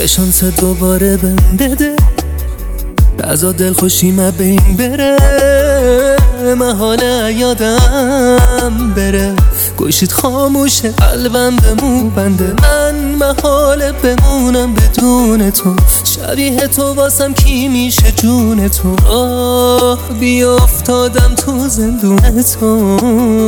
یه شانس دوباره بهم بده، رضا دلخوشیم بین بره، محاله یادم بره، گوشید خاموشه قلبم بمون بنده، من محاله بمونم بدون تو، شبیه تو واسم کی میشه جون تو، آه بیافتادم تو زندون تو،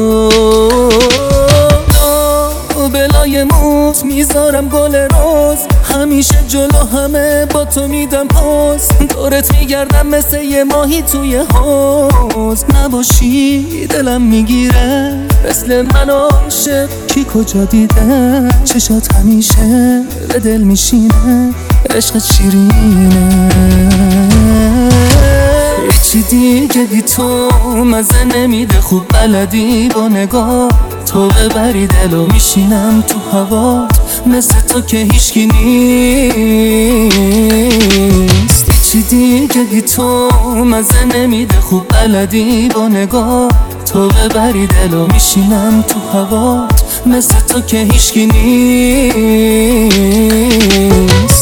بلای موت میذارم گل روز، همیشه جلو همه با تو میدم پاس، دورت میگردم مثل یه ماهی توی حوض، نباشی دلم میگیره، مثل من عاشق کی کجا دیده، چشات همیشه به دل میشینه، عشقت شیرینه، چی دیگه بی تو مزه نمیده، خوب بلدی با نگاه تو ببری دلو، میشینم تو هوات مثل تو که هیچکی نیست، چی دیگه بی تو مزه نمیده، خوب بلدی با نگاه تو ببری دلو، میشینم تو هوات مثل تو که هیچکی نیست.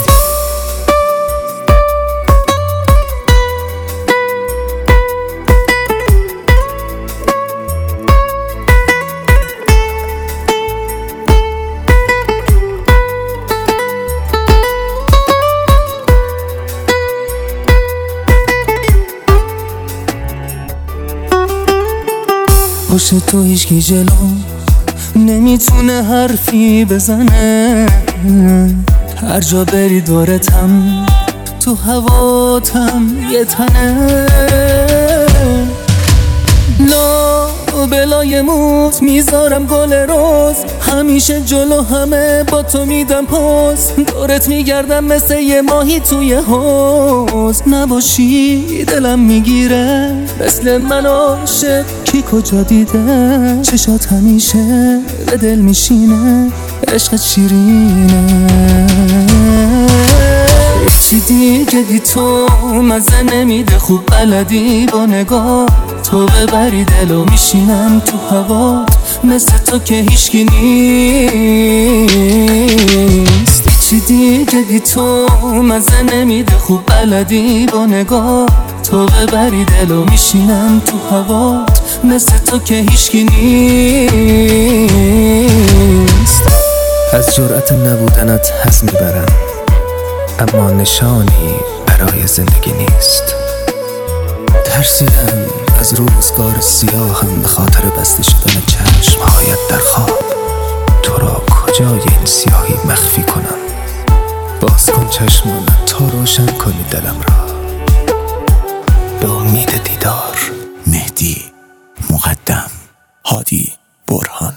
پشت تو هیچکی جلو نمیتونه حرفی بزنه، هر جا بری دورتم تو هواتم یه تنه، لا بلای موت میذارم گل روز، همیشه جلو همه با تو میدم پاس، دورت میگردم مثل یه ماهی توی حوض، نباشی دلم میگیره، مثل من عاشق کی کجا دیده، چشات همیشه به دل میشینه، عشقت شیرینه، چی دیگه بی تو مزه نمیده، خوب بلدی با نگاه تو ببری دلو، میشینم تو هوات مثل تو که هیچکی نیست، چی دیگه بی تو مزه نمیده، خوب بلدی با نگاه تو ببری دلو، میشینم تو هوات مثل تو که هیچکی نیست. از جرأت نبودنت حظ میبرم، اما نشانی برای زندگی نیست، ترسیدم از روزگار سیاهم به خاطر بسته شدن چشمهایت در خواب، تو را کجای این سیاهی مخفی کنم، باز کن چشمان تا روشن کنی دلم را، به امید دیدار. مهدی مقدم، هادی برهان.